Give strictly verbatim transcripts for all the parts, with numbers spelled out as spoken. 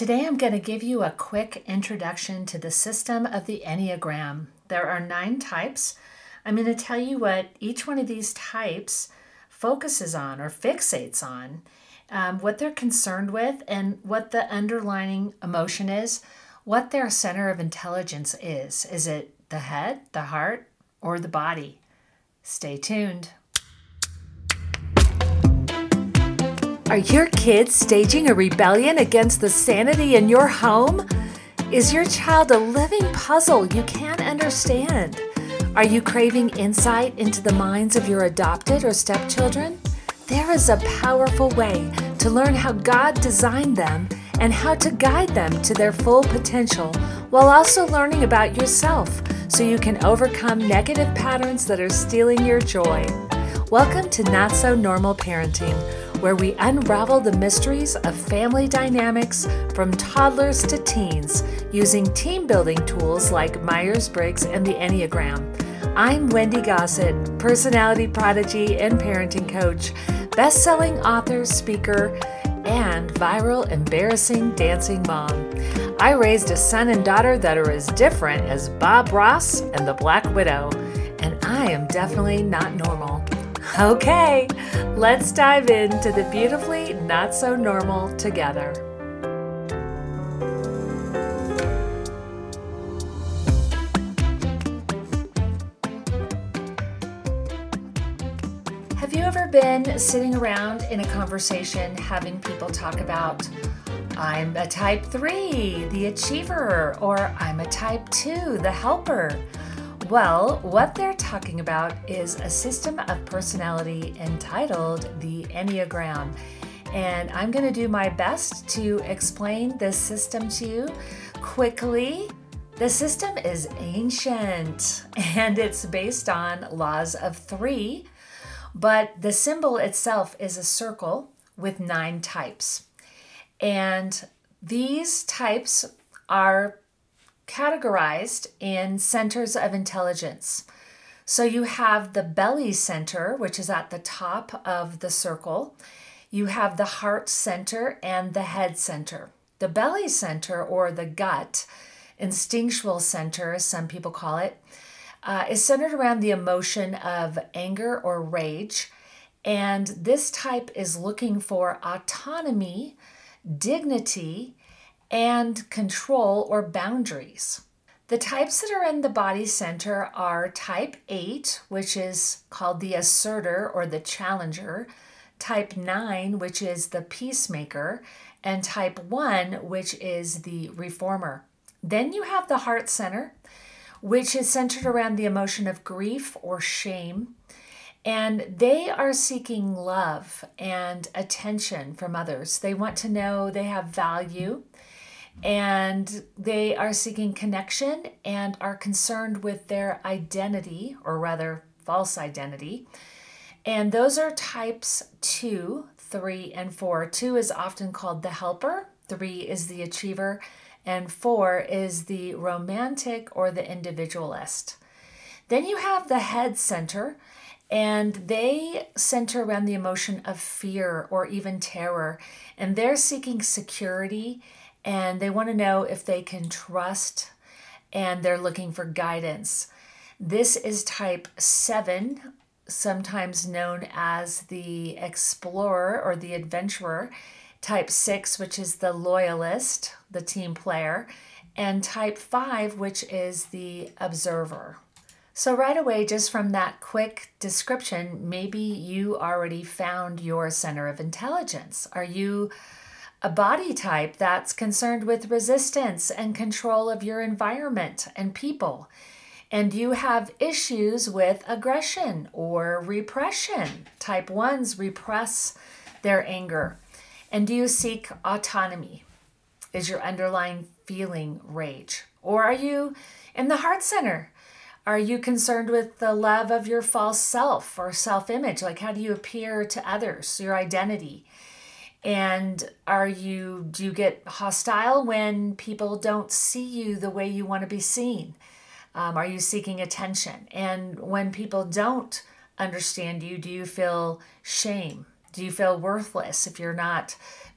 Today I'm going to give you a quick introduction to the system of the Enneagram. There are nine types. I'm going to tell you what each one of these types focuses on or fixates on, um, what they're concerned with, and what the underlying emotion is, what their center of intelligence is. Is it the head, the heart, or the body? Stay tuned. Are your kids staging a rebellion against the sanity in your home? Is your child a living puzzle you can't understand? Are you craving insight into the minds of your adopted or stepchildren? There is a powerful way to learn how God designed them and how to guide them to their full potential while also learning about yourself so you can overcome negative patterns that are stealing your joy. Welcome to Not So Normal Parenting, where we unravel the mysteries of family dynamics from toddlers to teens using team-building tools like Myers-Briggs and the Enneagram. I'm Wendy Gossett, personality prodigy and parenting coach, best-selling author, speaker, and viral embarrassing dancing mom. I raised a son and daughter that are as different as Bob Ross and the Black Widow, and I am definitely not normal. Okay, let's dive into the beautifully not so normal together. Have you ever been sitting around in a conversation having people talk about, I'm a type three, the achiever, or I'm a type two, the helper? Well, what they're talking about is a system of personality entitled the Enneagram. And I'm going to do my best to explain this system to you quickly. The system is ancient and it's based on laws of three, but the symbol itself is a circle with nine types. And these types are categorized in centers of intelligence. So you have the belly center, which is at the top of the circle. You have the heart center and the head center. The belly center, or the gut, instinctual center, as some people call it, uh, is centered around the emotion of anger or rage. And this type is looking for autonomy, dignity, and control or boundaries. The types that are in the body center are type eight, which is called the asserter or the challenger, type nine, which is the peacemaker, and type one, which is the reformer. Then you have the heart center, which is centered around the emotion of grief or shame, and they are seeking love and attention from others. They want to know they have value, and they are seeking connection and are concerned with their identity, or rather false identity. And those are types two, three, and four. Two is often called the helper, three is the achiever, and four is the romantic or the individualist. Then you have the head center, and they center around the emotion of fear or even terror, and they're seeking security, and they want to know if they can trust, and they're looking for guidance. This is type seven, sometimes known as the explorer or the adventurer, type six, which is the loyalist, the team player, and type five, which is the observer. So right away, just from that quick description, maybe you already found your center of intelligence. Are you a body type that's concerned with resistance and control of your environment and people? And you have issues with aggression or repression. Type ones repress their anger. And do you seek autonomy? Is your underlying feeling rage? Or are you in the heart center? Are you concerned with the love of your false self or self-image? Like, how do you appear to others, your identity? And are you, do you get hostile when people don't see you the way you want to be seen? Um, are you seeking attention? And when people don't understand you, do you feel shame? Do you feel worthless if you're not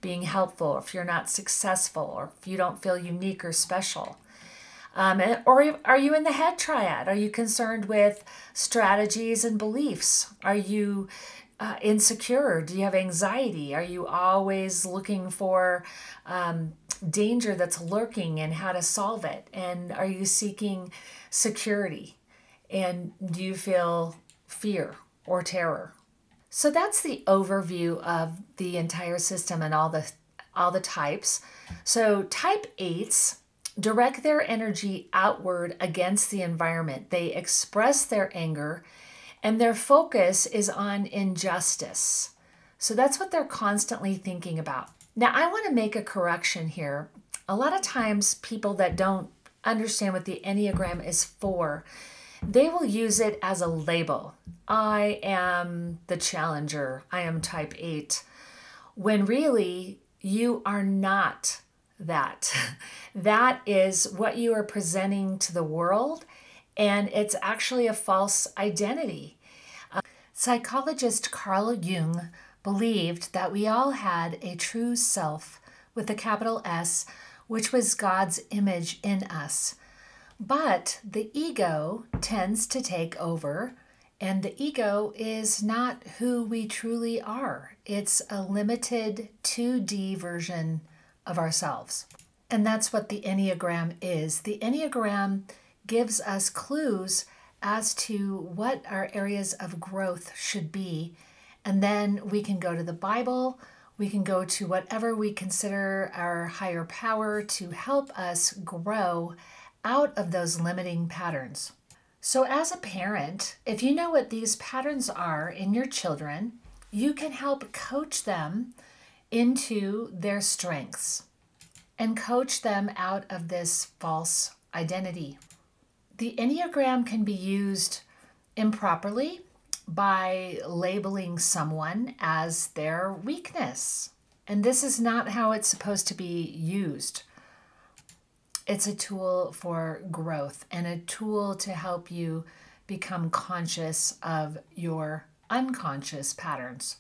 being helpful, if you're not successful, or if you don't feel unique or special. Um, or are you in the head triad? Are you concerned with strategies and beliefs? Are you uh, insecure? Do you have anxiety? Are you always looking for um, danger that's lurking and how to solve it? And are you seeking security? And do you feel fear or terror? So that's the overview of the entire system and all the all the types. So type eights direct their energy outward against the environment. They express their anger, and their focus is on injustice. So that's what they're constantly thinking about. Now, I want to make a correction here. A lot of times people that don't understand what the Enneagram is for, they will use it as a label. I am the challenger. I am type eight. When really, you are not that. That is what you are presenting to the world, and it's actually a false identity. Uh, psychologist Carl Jung believed that we all had a true self with a capital S, which was God's image in us. But the ego tends to take over, and the ego is not who we truly are. It's a limited two D version of ourselves. And that's what the Enneagram is. The Enneagram gives us clues as to what our areas of growth should be. And then we can go to the Bible, we can go to whatever we consider our higher power to help us grow out of those limiting patterns. So as a parent, if you know what these patterns are in your children, you can help coach them into their strengths and coach them out of this false identity. The Enneagram can be used improperly by labeling someone as their weakness. And this is not how it's supposed to be used. It's a tool for growth and a tool to help you become conscious of your unconscious patterns.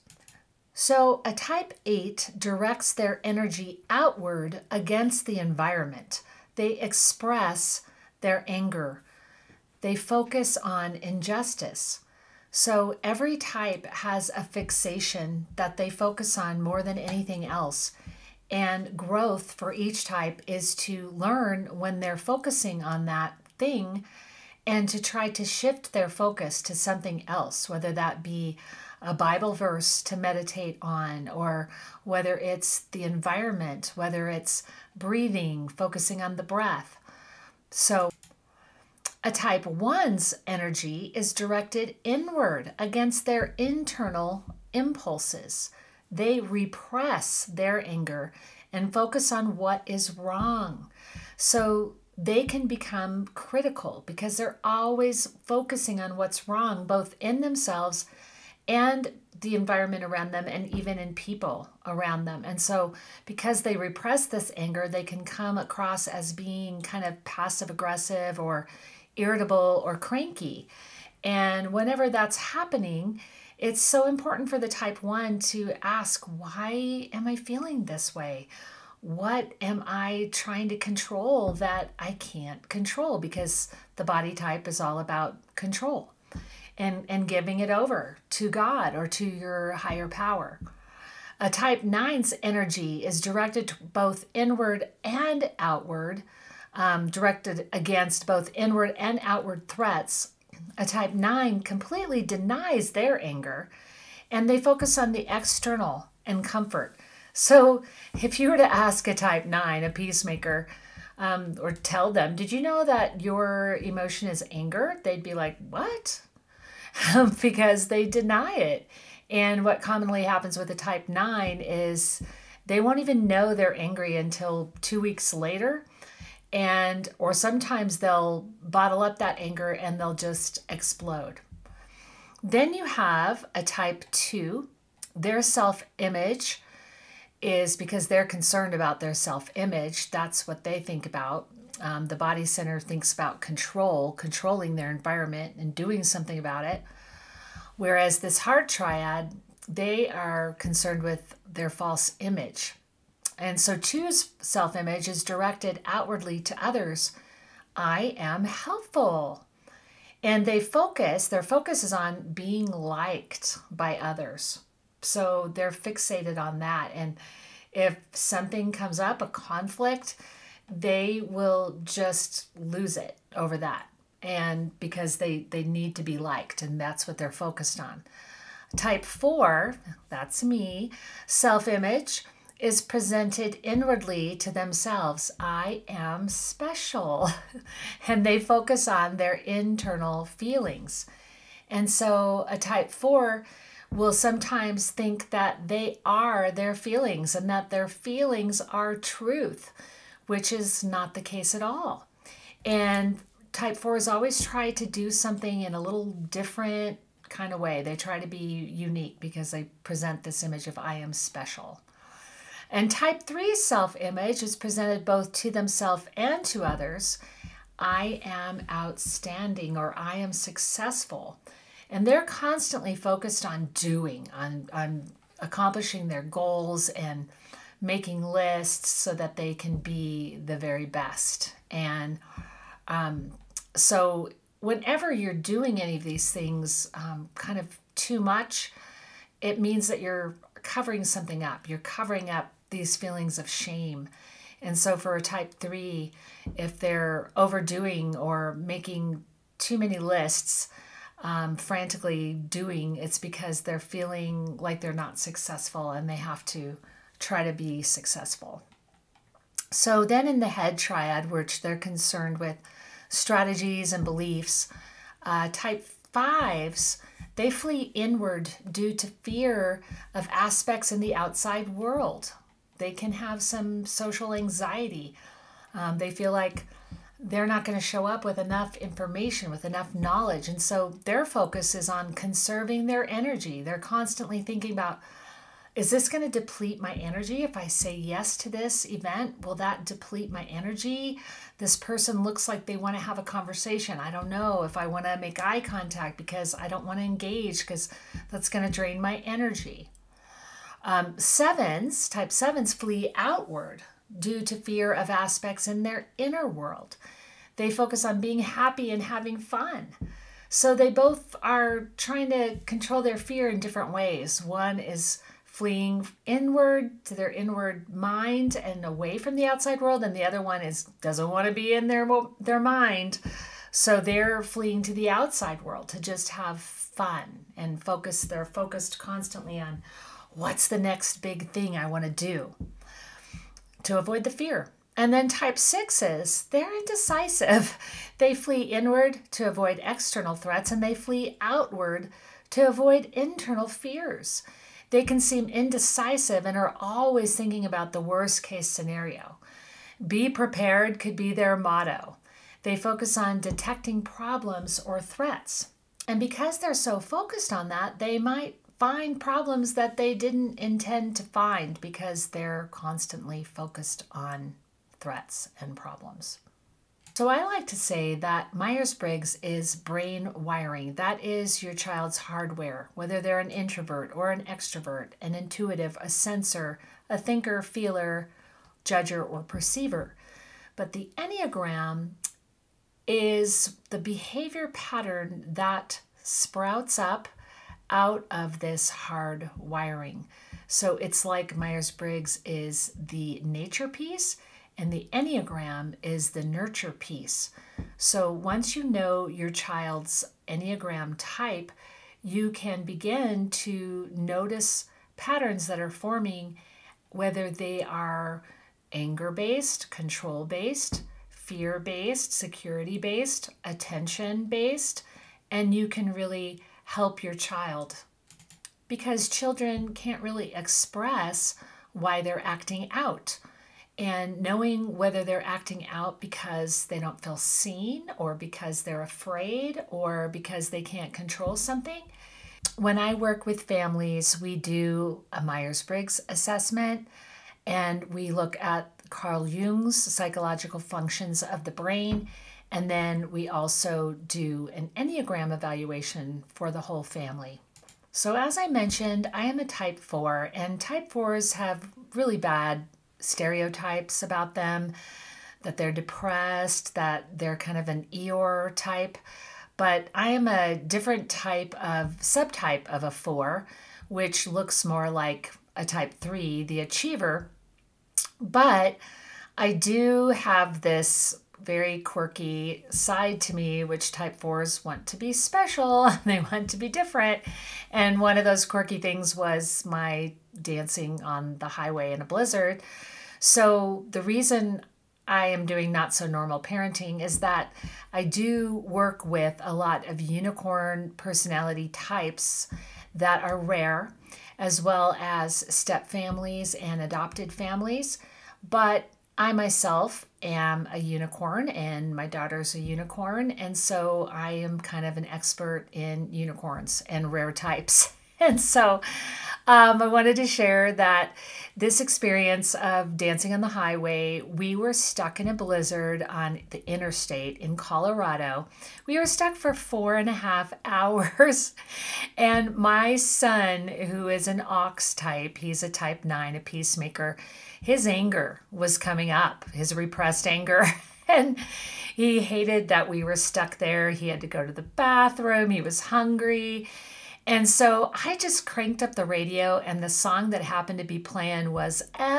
So a type eight directs their energy outward against the environment. They express their anger. They focus on injustice. So every type has a fixation that they focus on more than anything else. And growth for each type is to learn when they're focusing on that thing and to try to shift their focus to something else, whether that be a Bible verse to meditate on, or whether it's the environment, whether it's breathing, focusing on the breath. So a type one's energy is directed inward against their internal impulses. They repress their anger and focus on what is wrong. So they can become critical because they're always focusing on what's wrong, both in themselves and the environment around them, and even in people around them. And so because they repress this anger, they can come across as being kind of passive aggressive or irritable or cranky. And whenever that's happening, it's so important for the type one to ask, why am I feeling this way? What am I trying to control that I can't control? Because the body type is all about control and, and giving it over to God or to your higher power. A type nine's energy is directed to both inward and outward, um, directed against both inward and outward threats. A type nine completely denies their anger, and they focus on the external and comfort. So if you were to ask a type nine, a peacemaker, um, or tell them, did you know that your emotion is anger? They'd be like, what? Because they deny it. And what commonly happens with a type nine is they won't even know they're angry until two weeks later. And or sometimes they'll bottle up that anger and they'll just explode. Then you have a type two. Their self-image is because they're concerned about their self-image. That's what they think about. Um, the body center thinks about control, controlling their environment and doing something about it. Whereas this heart triad, they are concerned with their false image. And so two's self-image is directed outwardly to others. I am helpful. And they focus, their focus is on being liked by others. So they're fixated on that. And if something comes up, a conflict, they will just lose it over that. And because they, they need to be liked, and that's what they're focused on. Type four, that's me, self-image is presented inwardly to themselves. I am special. And they focus on their internal feelings. And so a type four will sometimes think that they are their feelings and that their feelings are truth, which is not the case at all. And type fours always try to do something in a little different kind of way. They try to be unique because they present this image of I am special. And type three self-image is presented both to themselves and to others. I am outstanding, or I am successful. And they're constantly focused on doing, on, on accomplishing their goals and making lists so that they can be the very best. And um, so whenever you're doing any of these things um, kind of too much, it means that you're covering something up. You're covering up these feelings of shame. And so for a type three, if they're overdoing or making too many lists, um, frantically doing, it's because they're feeling like they're not successful and they have to try to be successful. So then in the head triad, which they're concerned with strategies and beliefs, uh, type fives, they flee inward due to fear of aspects in the outside world. They can have some social anxiety. Um, they feel like they're not going to show up with enough information, with enough knowledge. And so their focus is on conserving their energy. They're constantly thinking about, is this going to deplete my energy? If I say yes to this event, will that deplete my energy? This person looks like they want to have a conversation. I don't know if I want to make eye contact because I don't want to engage because that's going to drain my energy. Um, sevens, type sevens flee outward due to fear of aspects in their inner world. They focus on being happy and having fun. So they both are trying to control their fear in different ways. One is fleeing inward to their inward mind and away from the outside world, and the other one is doesn't want to be in their their mind. So they're fleeing to the outside world to just have fun and focus. They're focused constantly on what's the next big thing I want to do to avoid the fear. And then type sixes, they're indecisive. They flee inward to avoid external threats, and they flee outward to avoid internal fears. They can seem indecisive and are always thinking about the worst case scenario. Be prepared could be their motto. They focus on detecting problems or threats. And because they're so focused on that, they might find problems that they didn't intend to find because they're constantly focused on threats and problems. So I like to say that Myers-Briggs is brain wiring. That is your child's hardware, whether they're an introvert or an extrovert, an intuitive, a sensor, a thinker, feeler, judger, or perceiver. But the Enneagram is the behavior pattern that sprouts up out of this hard wiring. So it's like Myers-Briggs is the nature piece and the Enneagram is the nurture piece. So once you know your child's Enneagram type, you can begin to notice patterns that are forming, whether they are anger-based, control-based, fear-based, security-based, attention-based, and you can really help your child, because children can't really express why they're acting out. And knowing whether they're acting out because they don't feel seen or because they're afraid or because they can't control something. When I work with families, we do a Myers-Briggs assessment and we look at Carl Jung's psychological functions of the brain. And then we also do an Enneagram evaluation for the whole family. So as I mentioned, I am a type four, and type fours have really bad stereotypes about them, that they're depressed, that they're kind of an Eeyore type. But I am a different type of subtype of a four, which looks more like a type three, the achiever. But I do have this very quirky side to me, which type fours want to be special. They want to be different. And one of those quirky things was my dancing on the highway in a blizzard. So the reason I am doing Not So Normal Parenting is that I do work with a lot of unicorn personality types that are rare, as well as step families and adopted families. But I myself am a unicorn and my daughter's a unicorn. And so I am kind of an expert in unicorns and rare types. And so um, I wanted to share that this experience of dancing on the highway, we were stuck in a blizzard on the interstate in Colorado. We were stuck for four and a half hours. And my son, who is an ox type, he's a type nine, a peacemaker, his anger was coming up, his repressed anger. And he hated that we were stuck there. He had to go to the bathroom. He was hungry. And so I just cranked up the radio, and the song that happened to be playing was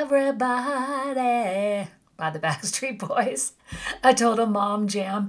Everybody by the Backstreet Boys, a total mom jam.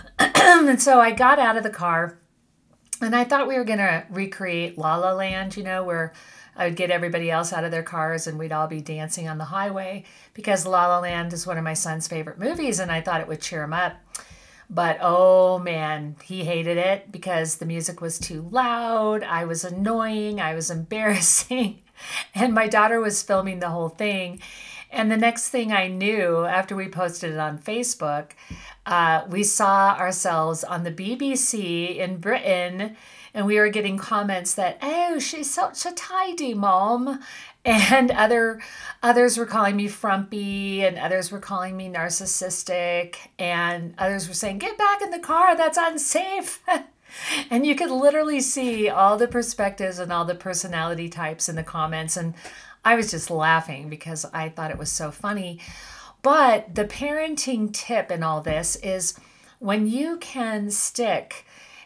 And so I got out of the car, and I thought we were going to recreate La La Land, you know, where I would get everybody else out of their cars and we'd all be dancing on the highway, because La La Land is one of my son's favorite movies, and I thought it would cheer him up. But oh man, he hated it because the music was too loud. I was annoying. I was embarrassing. And my daughter was filming the whole thing. And the next thing I knew, after we posted it on Facebook, uh, we saw ourselves on the B B C in Britain, and we were getting comments that, oh, she's such a tidy mom. And other others were calling me frumpy, and others were calling me narcissistic, and others were saying, get back in the car, that's unsafe. And you could literally see all the perspectives and all the personality types in the comments. And I was just laughing because I thought it was so funny. But the parenting tip in all this is when you can stick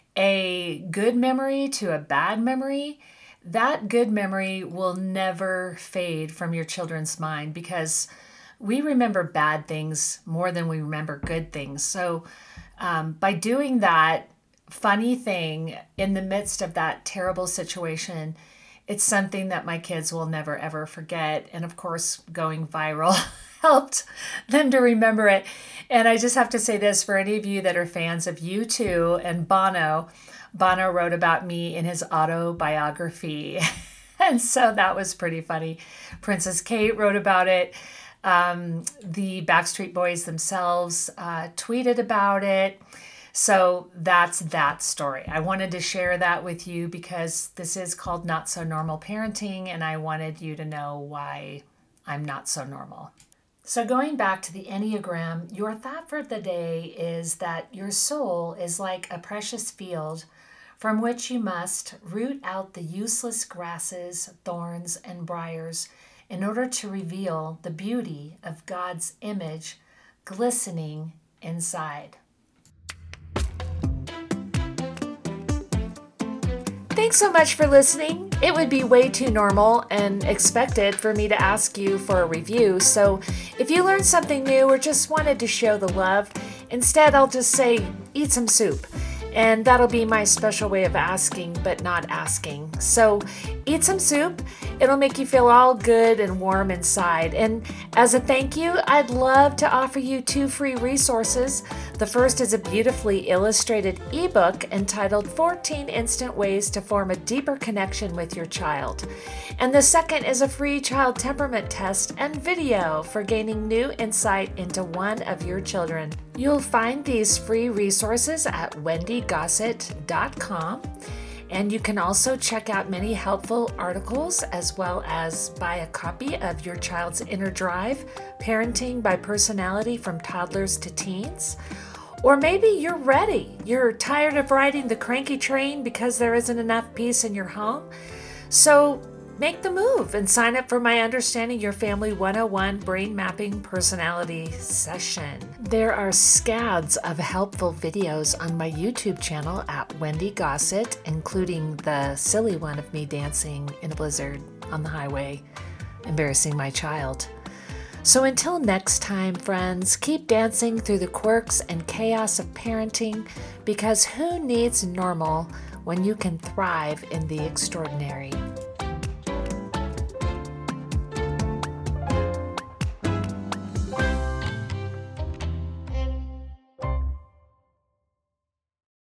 a good memory to a bad memory, that good memory will never fade from your children's mind, because we remember bad things more than we remember good things. So um, by doing that funny thing in the midst of that terrible situation, it's something that my kids will never, ever forget. And of course, going viral helped them to remember it. And I just have to say this, for any of you that are fans of U two and Bono, Bono wrote about me in his autobiography. And so that was pretty funny. Princess Kate wrote about it. Um, the Backstreet Boys themselves uh, tweeted about it. So that's that story. I wanted to share that with you because this is called Not So Normal Parenting, and I wanted you to know why I'm not so normal. So going back to the Enneagram, your thought for the day is that your soul is like a precious field from which you must root out the useless grasses, thorns, and briars in order to reveal the beauty of God's image glistening inside. Thanks so much for listening. It would be way too normal and expected for me to ask you for a review. So if you learned something new or just wanted to show the love, instead I'll just say, eat some soup. And that'll be my special way of asking, but not asking. So eat some soup. It'll make you feel all good and warm inside. And as a thank you, I'd love to offer you two free resources. The first is a beautifully illustrated ebook entitled fourteen Instant Ways to Form a Deeper Connection with Your Child. And the second is a free child temperament test and video for gaining new insight into one of your children. You'll find these free resources at wendy gossett dot com. And you can also check out many helpful articles, as well as buy a copy of Your Child's Inner Drive, Parenting by Personality from Toddlers to Teens. Or maybe you're ready. You're tired of riding the cranky train because there isn't enough peace in your home. So make the move and sign up for my Understanding Your Family one oh one Brain Mapping Personality session. There are scads of helpful videos on my YouTube channel at Wendy Gossett, including the silly one of me dancing in a blizzard on the highway, embarrassing my child. So until next time, friends, keep dancing through the quirks and chaos of parenting, because who needs normal when you can thrive in the extraordinary?